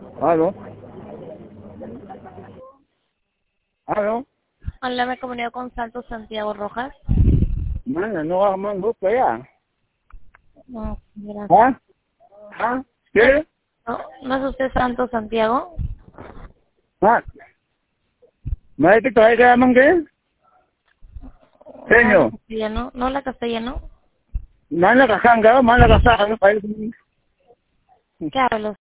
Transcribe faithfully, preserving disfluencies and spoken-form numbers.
¿Aló? ¿Aló? Hola, me comunico con Santos Santiago Rojas. Mana, no hagas más gusto ya. No, gracias. ¿Ah? ¿Ah? ¿Qué? No, ¿no es usted Santos Santiago? ¿Ah? ¿Me dice que todavía queda man qué? No, la Señor. castellano. No, la castellano. Mana casanga, mana casanga. ¿Qué hablo?